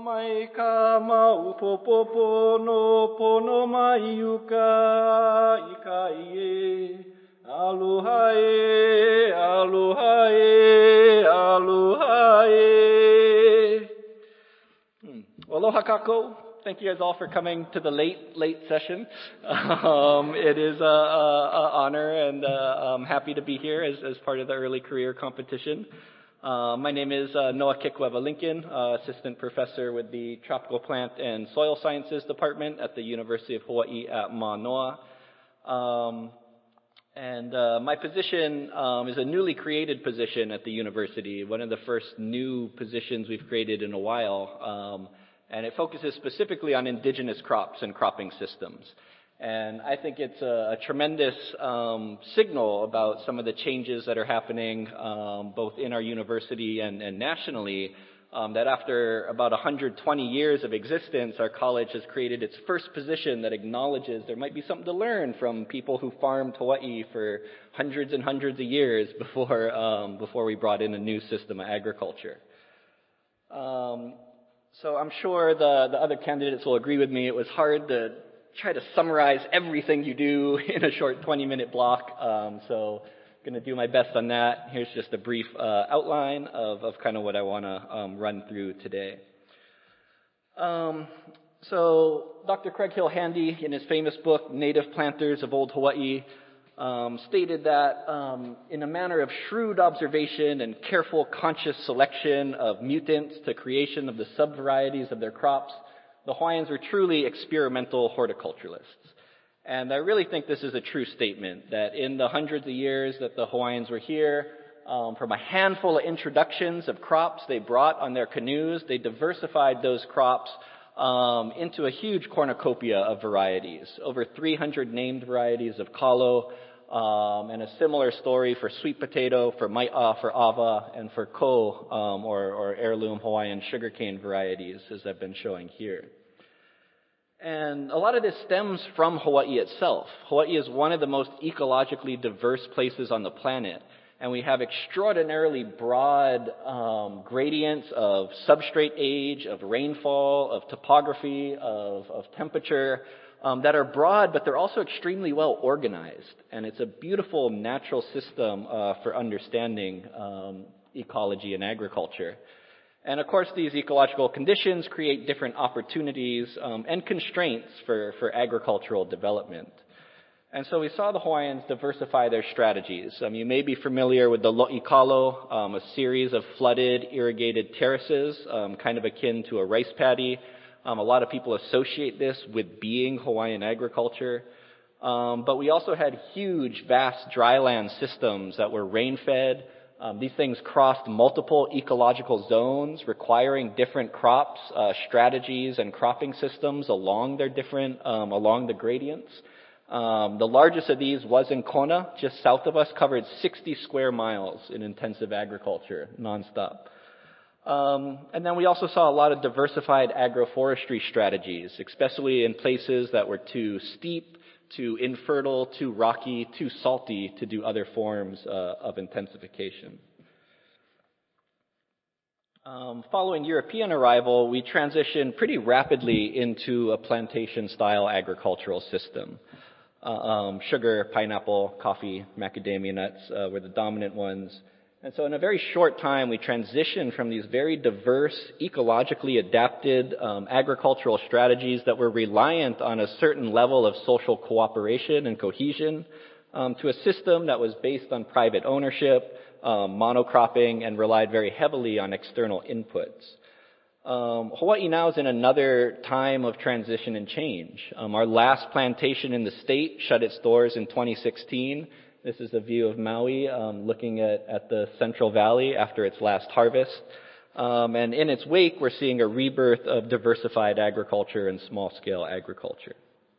mai ka maupopopo no pono mai uka ika ie. Aloha e, aloha e, aloha e. Aloha kako. Thank you guys all for coming to the late session. It is an honor, and I'm happy to be here as part of the early career competition. My name is Noah Kikweba Lincoln, assistant professor with the Tropical Plant and Soil Sciences Department at the University of Hawaii at Manoa. My position is a newly created position at the university, one of the first new positions we've created in a while. And it focuses specifically on indigenous crops and cropping systems. And I think it's a tremendous signal about some of the changes that are happening both in our university and nationally, that after about 120 years of existence, our college has created its first position that acknowledges there might be something to learn from people who farmed Hawaii for hundreds and hundreds of years before we brought in a new system of agriculture. So I'm sure the other candidates will agree with me. It was hard to try to summarize everything you do in a short 20-minute block. So I'm going to do my best on that. Here's just a brief outline of kind of what I want to run through today. So Dr. Craig Hill Handy, in his famous book, Native Planters of Old Hawaii, stated that in a manner of shrewd observation and careful conscious selection of mutants to creation of the subvarieties of their crops, the Hawaiians were truly experimental horticulturalists. And I really think this is a true statement, that in the hundreds of years that the Hawaiians were here, from a handful of introductions of crops they brought on their canoes, they diversified those crops into a huge cornucopia of varieties, over 300 named varieties of kalo, and a similar story for sweet potato, for mai'a, for ava, and for ko, or heirloom Hawaiian sugarcane varieties, as I've been showing here. And a lot of this stems from Hawaii itself. Hawaii is one of the most ecologically diverse places on the planet, and we have extraordinarily broad gradients of substrate age, of rainfall, of topography, of temperature, that are broad, but they're also extremely well organized. And it's a beautiful natural system for understanding ecology and agriculture. And of course, these ecological conditions create different opportunities and constraints for agricultural development. And so we saw the Hawaiians diversify their strategies. You may be familiar with the lo'ikalo, a series of flooded, irrigated terraces, kind of akin to a rice paddy. A lot of people associate this with being Hawaiian agriculture. But we also had huge, vast dryland systems that were rain-fed. These things crossed multiple ecological zones, requiring different crops, strategies, and cropping systems along the gradients. The largest of these was in Kona, just south of us, covered 60 square miles in intensive agriculture, nonstop. And then we also saw a lot of diversified agroforestry strategies, especially in places that were too steep, too infertile, too rocky, too salty to do other forms of intensification. Following European arrival, we transitioned pretty rapidly into a plantation-style agricultural system. Sugar, pineapple, coffee, macadamia nuts were the dominant ones. And so in a very short time, we transitioned from these very diverse, ecologically adapted agricultural strategies that were reliant on a certain level of social cooperation and cohesion to a system that was based on private ownership, monocropping, and relied very heavily on external inputs. Hawaii now is in another time of transition and change. Our last plantation in the state shut its doors in 2016. This is a view of Maui looking at the Central Valley after its last harvest. And in its wake, we're seeing a rebirth of diversified agriculture and small-scale agriculture.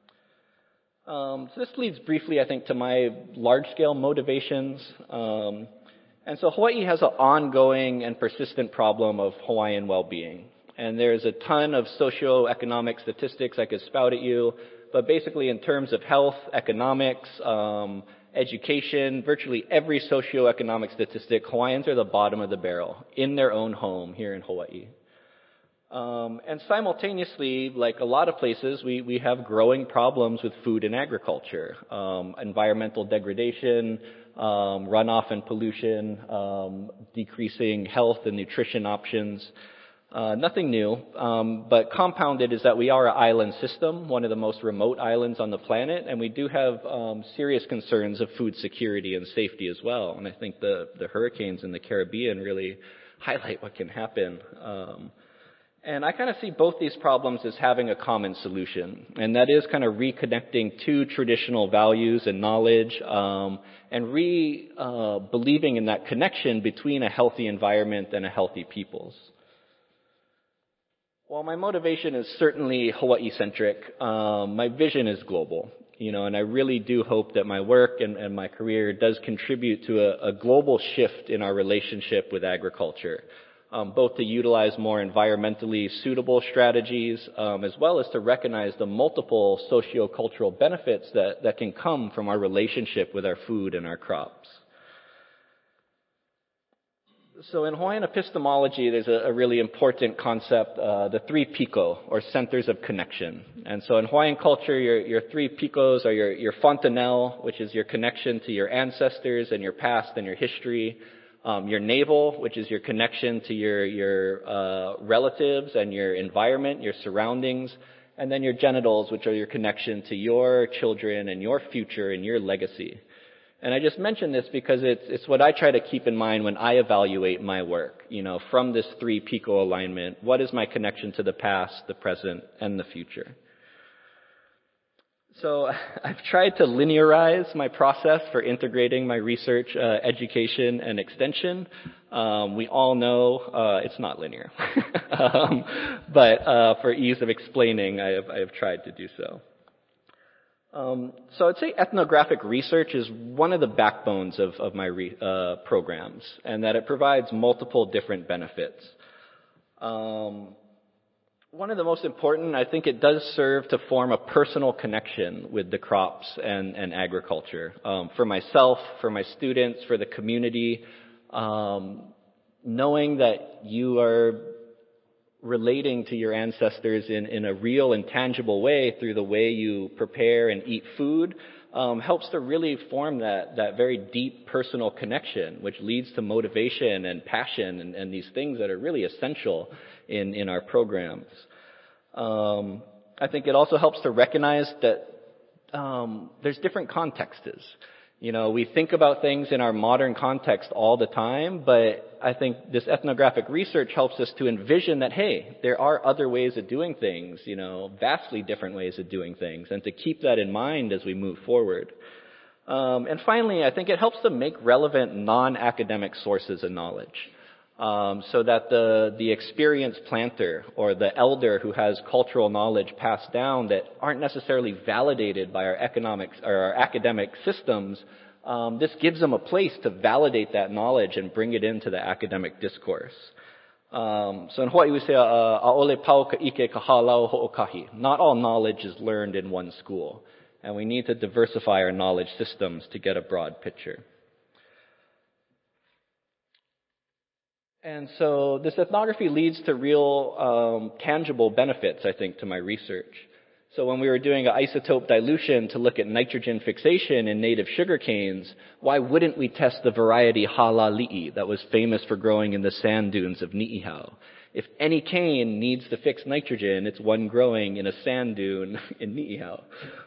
So this leads briefly, I think, to my large-scale motivations. And so Hawaii has an ongoing and persistent problem of Hawaiian well-being. And there's a ton of socioeconomic statistics I could spout at you, but basically in terms of health, economics, education, virtually every socioeconomic statistic, Hawaiians are the bottom of the barrel in their own home here in Hawaii. And simultaneously, like a lot of places, we have growing problems with food and agriculture, environmental degradation, runoff and pollution, decreasing health and nutrition options. Nothing new, but compounded is that we are an island system, one of the most remote islands on the planet, and we do have serious concerns of food security and safety as well. And I think the hurricanes in the Caribbean really highlight what can happen. And I kind of see both these problems as having a common solution, and that is kind of reconnecting to traditional values and knowledge, and believing in that connection between a healthy environment and a healthy peoples. While my motivation is certainly Hawaii-centric, my vision is global, and I really do hope that my work and my career does contribute to a global shift in our relationship with agriculture, both to utilize more environmentally suitable strategies, as well as to recognize the multiple socio-cultural benefits that can come from our relationship with our food and our crops. So in Hawaiian epistemology, there's a really important concept, the three piko, or centers of connection. And so in Hawaiian culture, your three pikos are your fontanelle, which is your connection to your ancestors and your past and your history. Your navel, which is your connection to your relatives and your environment, your surroundings. And then your genitals, which are your connection to your children and your future and your legacy. And I just mention this because it's what I try to keep in mind when I evaluate my work. From this three piko alignment, what is my connection to the past, the present, and the future? So I've tried to linearize my process for integrating my research, education, and extension. We all know it's not linear, but for ease of explaining, I have tried to do so. So I'd say ethnographic research is one of the backbones of my programs, and that it provides multiple different benefits. One of the most important, I think it does serve to form a personal connection with the crops and agriculture. For myself, for my students, for the community, knowing that you are relating to your ancestors in a real and tangible way through the way you prepare and eat food helps to really form that very deep personal connection, which leads to motivation and passion and these things that are really essential in our programs. I think it also helps to recognize that there's different contexts. We think about things in our modern context all the time, but I think this ethnographic research helps us to envision that, hey, there are other ways of doing things, vastly different ways of doing things, and to keep that in mind as we move forward. And finally, I think it helps to make relevant non-academic sources of knowledge, so that the experienced planter or the elder who has cultural knowledge passed down that aren't necessarily validated by our academic systems, this gives them a place to validate that knowledge and bring it into the academic discourse. So in Hawaii we say, "A'ole pau ka ike ka halau ho'okahi." Not all knowledge is learned in one school, and we need to diversify our knowledge systems to get a broad picture. And so this ethnography leads to real tangible benefits, I think, to my research. So when we were doing an isotope dilution to look at nitrogen fixation in native sugar canes, why wouldn't we test the variety Halali'i that was famous for growing in the sand dunes of Ni'ihau? If any cane needs to fix nitrogen, it's one growing in a sand dune in Ni'ihau.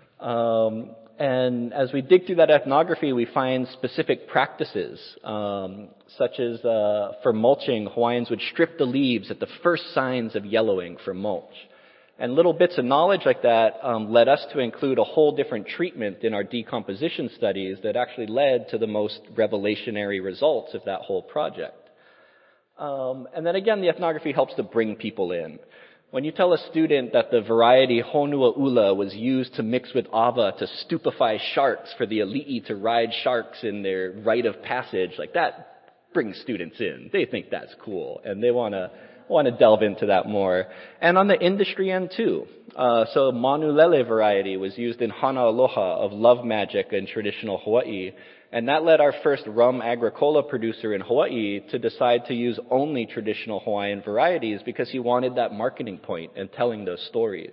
And as we dig through that ethnography, we find specific practices, such as for mulching, Hawaiians would strip the leaves at the first signs of yellowing for mulch. And little bits of knowledge like that led us to include a whole different treatment in our decomposition studies that actually led to the most revelationary results of that whole project. And then again, the ethnography helps to bring people in. When you tell a student that the variety Honua Ula was used to mix with ava to stupefy sharks for the ali'i to ride sharks in their rite of passage, like that brings students in. They think that's cool, and they want to delve into that more. And on the industry end too. So Manulele variety was used in Hana Aloha of love magic in traditional Hawaii. And that led our first rum agricola producer in Hawaii to decide to use only traditional Hawaiian varieties because he wanted that marketing point and telling those stories.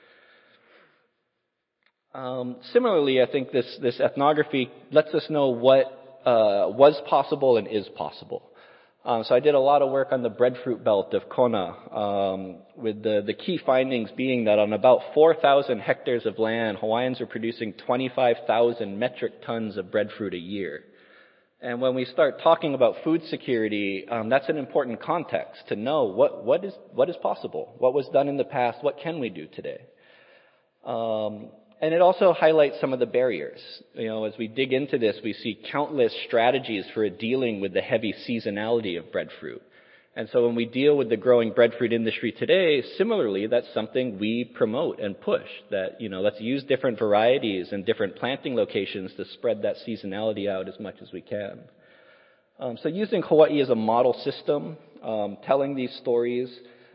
Similarly, I think this ethnography lets us know what was possible and is possible. So I did a lot of work on the breadfruit belt of Kona, with the key findings being that on about 4,000 hectares of land, Hawaiians are producing 25,000 metric tons of breadfruit a year. And when we start talking about food security, that's an important context to know what is possible, what was done in the past, what can we do today. And it also highlights some of the barriers. As we dig into this, we see countless strategies for dealing with the heavy seasonality of breadfruit. And so when we deal with the growing breadfruit industry today, similarly, that's something we promote and push, that, let's use different varieties and different planting locations to spread that seasonality out as much as we can. So using Hawaii as a model system, telling these stories,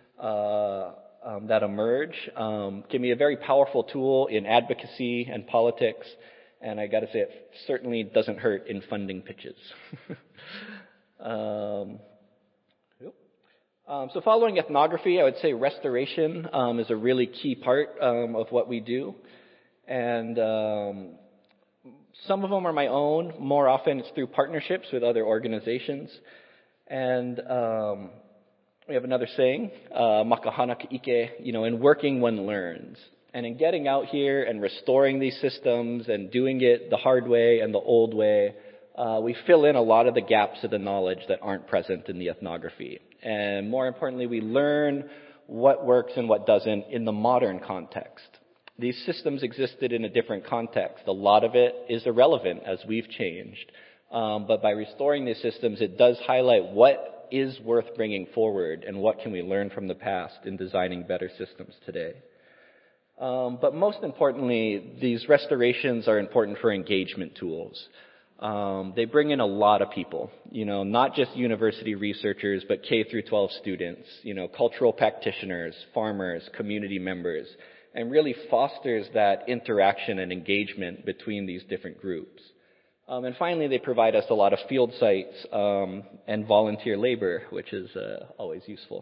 that emerge can be a very powerful tool in advocacy and politics, and I got to say it certainly doesn't hurt in funding pitches. So following ethnography, I would say restoration is a really key part of what we do, and some of them are my own. More often it's through partnerships with other organizations, and we have another saying, makahana ka'ike, in working one learns. And in getting out here and restoring these systems and doing it the hard way and the old way, we fill in a lot of the gaps of the knowledge that aren't present in the ethnography. And more importantly, we learn what works and what doesn't in the modern context. These systems existed in a different context. A lot of it is irrelevant as we've changed. But by restoring these systems, it does highlight what is worth bringing forward and what can we learn from the past in designing better systems today. But most importantly, these restorations are important for engagement tools. They bring in a lot of people, not just university researchers, but K through 12 students, cultural practitioners, farmers, community members, and really fosters that interaction and engagement between these different groups. And finally, they provide us a lot of field sites and volunteer labor, which is always useful.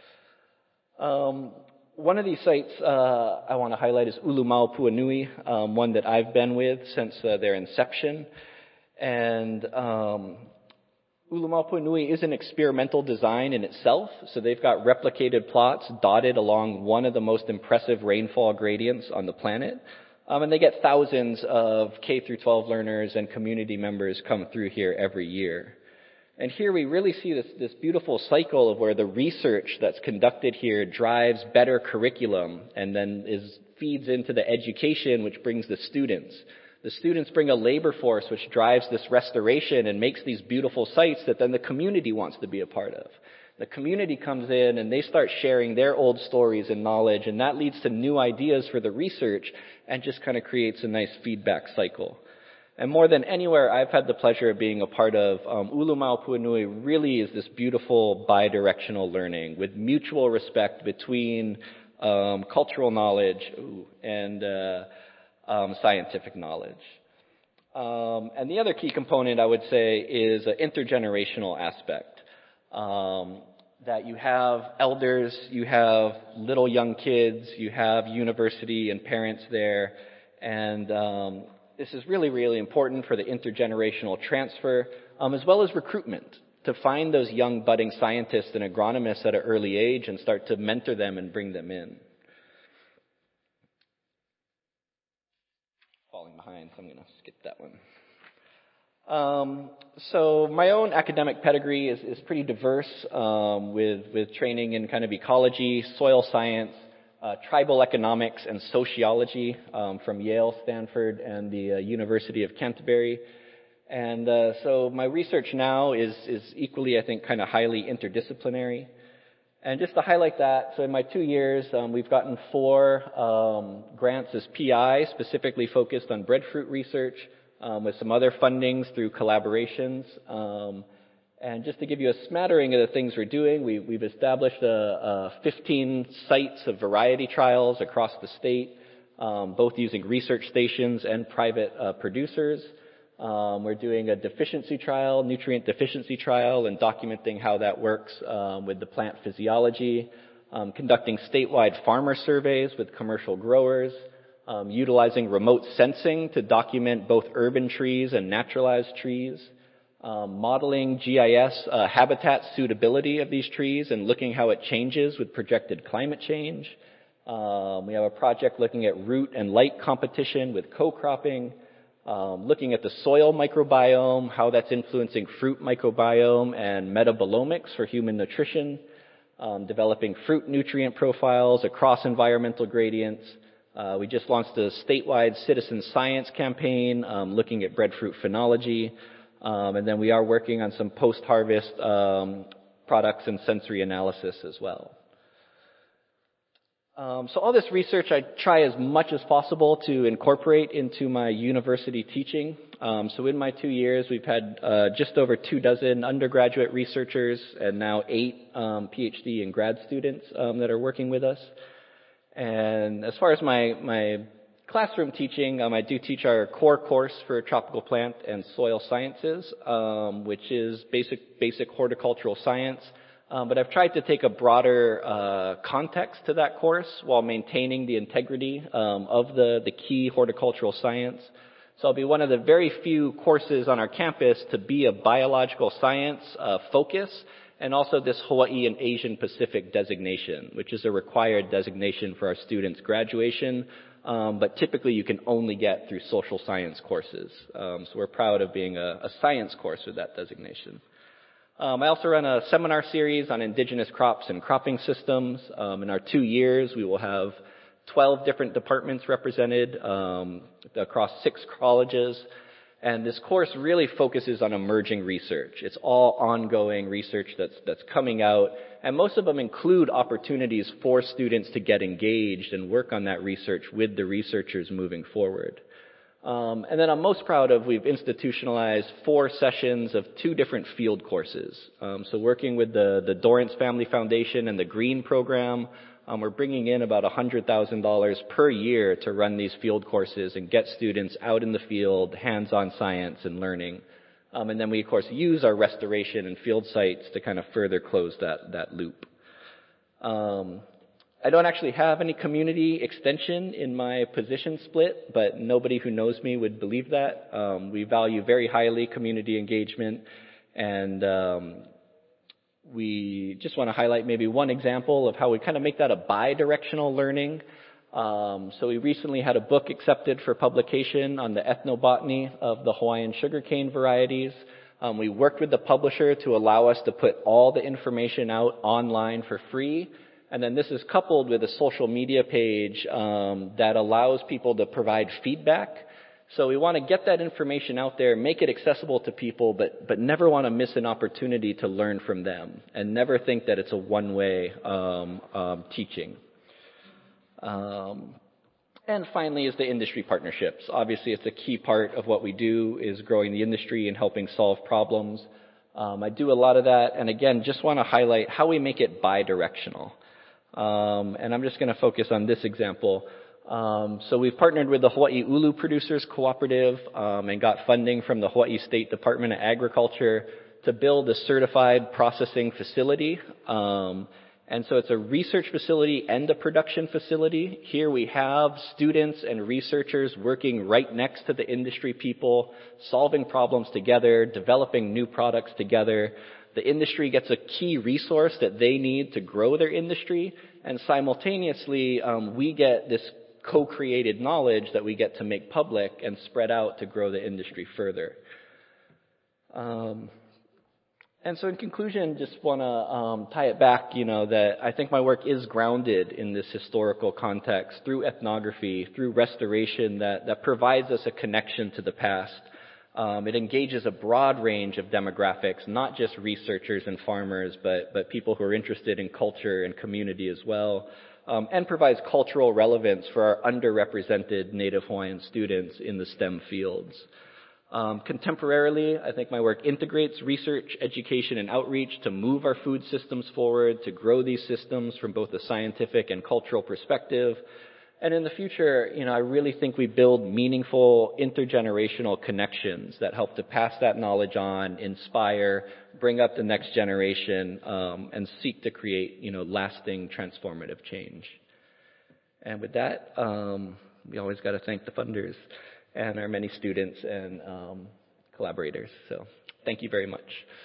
One of these sites I want to highlight is Ulumaopuanui, one that I've been with since their inception. And Ulumaopuanui is an experimental design in itself, so they've got replicated plots dotted along one of the most impressive rainfall gradients on the planet. And they get thousands of K through 12 learners and community members come through here every year. And here we really see this beautiful cycle of where the research that's conducted here drives better curriculum and then feeds into the education, which brings the students. The students bring a labor force which drives this restoration and makes these beautiful sites that then the community wants to be a part of. The community comes in and they start sharing their old stories and knowledge, and that leads to new ideas for the research and just kind of creates a nice feedback cycle. And more than anywhere I've had the pleasure of being a part of, Ulumaopuanui really is this beautiful bidirectional learning with mutual respect between cultural knowledge and scientific knowledge. And the other key component, I would say, is an intergenerational aspect. That you have elders, you have little young kids, you have university and parents there, and this is really, really important for the intergenerational transfer, as well as recruitment, to find those young budding scientists and agronomists at an early age and start to mentor them and bring them in. Falling behind, so I'm going to skip that one. So my own academic pedigree is pretty diverse, with training in kind of ecology, soil science, tribal economics, and sociology from Yale, Stanford, and the University of Canterbury. And so my research now is equally, I think, kind of highly interdisciplinary. And just to highlight that, so in my 2 years, we've gotten 4 grants as PI, specifically focused on breadfruit research, with some other fundings through collaborations. And just to give you a smattering of the things we're doing, we've established 15 sites of variety trials across the state, both using research stations and private producers. We're doing a deficiency trial, nutrient deficiency trial, and documenting how that works with the plant physiology, conducting statewide farmer surveys with commercial growers, utilizing remote sensing to document both urban trees and naturalized trees, modeling GIS habitat suitability of these trees and looking how it changes with projected climate change. We have a project looking at root and light competition with co-cropping, looking at the soil microbiome, how that's influencing fruit microbiome and metabolomics for human nutrition, developing fruit nutrient profiles across environmental gradients. We just launched a statewide citizen science campaign looking at breadfruit phenology. And then we are working on some post-harvest products and sensory analysis as well. So all this research I try as much as possible to incorporate into my university teaching. So in my 2 years, we've had just over 24 undergraduate researchers and now 8 PhD and grad students that are working with us. And as far as my classroom teaching, I do teach our core course for tropical plant and soil sciences, which is basic horticultural science. But I've tried to take a broader context to that course while maintaining the integrity of the key horticultural science. So I'll be one of the very few courses on our campus to be a biological science focus, and also this Hawaii and Asian Pacific designation, which is a required designation for our students' graduation, but typically you can only get through social science courses. So we're proud of being a science course with that designation. I also run a seminar series on indigenous crops and cropping systems. In our 2 years, we will have 12 different departments represented across 6 colleges. And this course really focuses on emerging research. It's all ongoing research that's coming out. And most of them include opportunities for students to get engaged and work on that research with the researchers moving forward. And then I'm most proud of, we've institutionalized 4 sessions of 2 different field courses. So working with the Dorrance Family Foundation and the GREEN program, we're bringing in about $100,000 per year to run these field courses and get students out in the field, hands-on science and learning. And then we, of course, use our restoration and field sites to kind of further close that loop. I don't actually have any community extension in my position split, but nobody who knows me would believe that. We value very highly community engagement, and we just want to highlight maybe one example of how we kind of make that a bi-directional learning. So we recently had a book accepted for publication on the ethnobotany of the Hawaiian sugarcane varieties. We worked with the publisher to allow us to put all the information out online for free. And then this is coupled with a social media page that allows people to provide feedback. So we want to get that information out there, make it accessible to people, but never want to miss an opportunity to learn from them, and never think that it's a one-way teaching. And finally is the industry partnerships. Obviously, it's a key part of what we do is growing the industry and helping solve problems. I do a lot of that, and again, just want to highlight how we make it bi-directional. And I'm just going to focus on this example. So we've partnered with the Hawaii Ulu Producers Cooperative and got funding from the Hawaii State Department of Agriculture to build a certified processing facility. And so it's a research facility and a production facility. Here we have students and researchers working right next to the industry people, solving problems together, developing new products together. The industry gets a key resource that they need to grow their industry, and simultaneously we get this co-created knowledge that we get to make public and spread out to grow the industry further. And so in conclusion, just want to tie it back, that I think my work is grounded in this historical context through ethnography, through restoration that provides us a connection to the past. It engages a broad range of demographics, not just researchers and farmers, but people who are interested in culture and community as well, and provides cultural relevance for our underrepresented Native Hawaiian students in the STEM fields. Contemporarily, I think my work integrates research, education, and outreach to move our food systems forward, to grow these systems from both a scientific and cultural perspective. And in the future, I really think we build meaningful intergenerational connections that help to pass that knowledge on, inspire, bring up the next generation, and seek to create, lasting transformative change. And with that, we always got to thank the funders and our many students and collaborators. So thank you very much.